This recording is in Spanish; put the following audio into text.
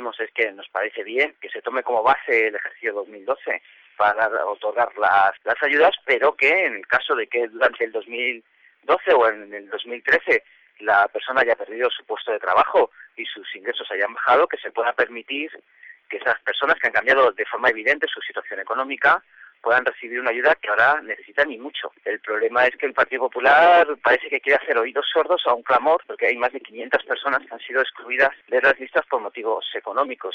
decimos es que nos parece bien que se tome como base el ejercicio 2012 para otorgar las ayudas, pero que en el caso de que durante el 2012 o en el 2013 la persona haya perdido su puesto de trabajo y sus ingresos hayan bajado, que se pueda permitir que esas personas que han cambiado de forma evidente su situación económica puedan recibir una ayuda que ahora necesitan y mucho. El problema es que el Partido Popular parece que quiere hacer oídos sordos a un clamor, porque hay más de 500 personas que han sido excluidas de las listas por motivos económicos.